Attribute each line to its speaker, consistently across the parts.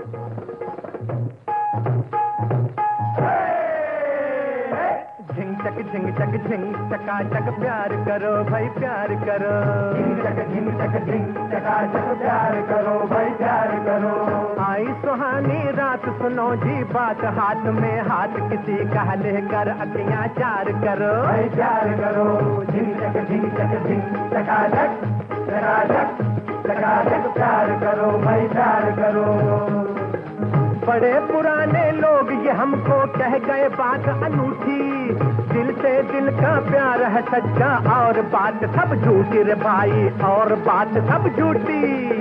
Speaker 1: झिंग चक झिंग चकाचक प्यार करो भाई प्यार करो। झिंग चक झिंग चकाचक प्यार करो भाई प्यार करो। आई सुहानी रात सुनो जी बात, हाथ में हाथ किसी का लेकर अखियां चार करो भाई प्यार करो। झिंग चक झिंग चकाचक चकाचक चकाचक प्यार करो भाई प्यार करो। बड़े पुराने लोग ये हमको कह गए बात अनूठी, दिल से दिल का प्यार है सच्चा और बात सब झूठी रे भाई, और बात सब झूठी।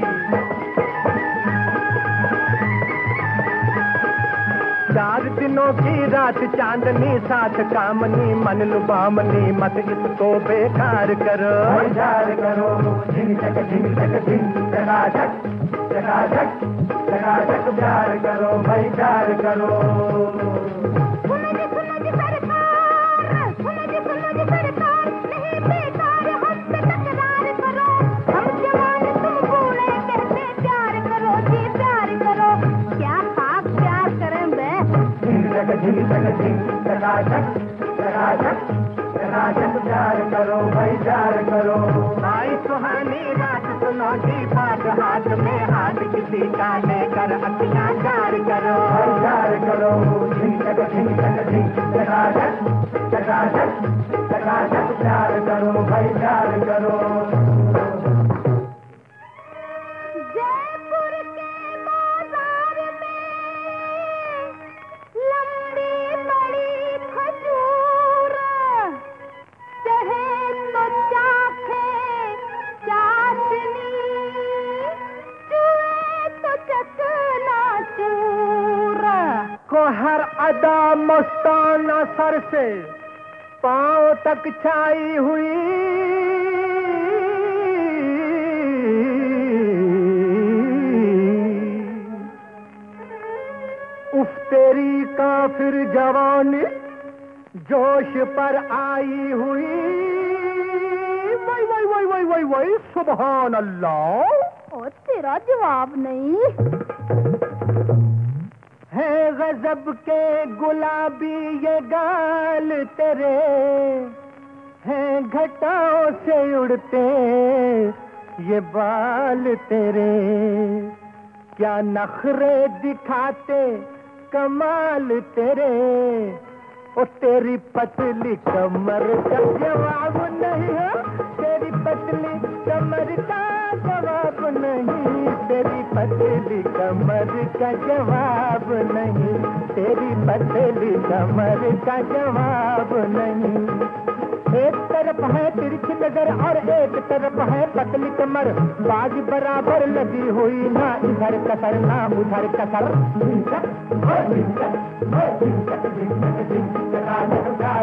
Speaker 1: चार दिनों की रात चांदनी साथ कामनी मन लुबामनी, मत इसको बेकार करो बेकार करो। झिंग चक चकाचक चकाचक चकाचक प्यार करो भाई प्यार करो।
Speaker 2: सुनो जी सरकार, सुनो जी सरकार, नहीं बेकार हमसे तकरार करो। हम जवान तुम बूढ़े कहते प्यार करो जी प्यार करो। क्या खाक प्यार करें बे।
Speaker 1: झिंग चक चकाचक चकाचक चकाचक प्यार करो भाई प्यार करो। आई सुहानी रात सुनो जी बात, हाथ में हाथ किसी का लेकर अखियां चार करो भाई प्यार करो। झिंग चक चकाचक चकाचक चकाचक प्यार करो भाई प्यार करो।
Speaker 2: जयपुर के बाजार में लंबी बड़ी खजूर, चढ़े तो चाखे चाशनी, चुए तो चकनाचूर।
Speaker 1: को हर अदा मस्ताना सर से पांव तक छाई हुई, उफ तेरी काफिर जवानी जोश पर आई हुई। वही वही वही वही वही वही सुभान अल्लाह।
Speaker 2: और तेरा जवाब नहीं
Speaker 1: है गजब के गुलाबी ये गाल तेरे, हैं घटाओं से उड़ते ये बाल तेरे, क्या नखरे दिखाते कमाल तेरे। ओ तेरी पतली कमर का जवाब नहीं है, तेरी पतली कमर का जवाब नहीं, तेरी पतली कमर का जवाब नहीं, तेरी पतली कमर का जवाब नहीं। एक तरफ है तिरछी नजर और एक तरफ है पतली कमर, बाज बराबर लगी हुई, ना इधर कसर ना उधर कसर।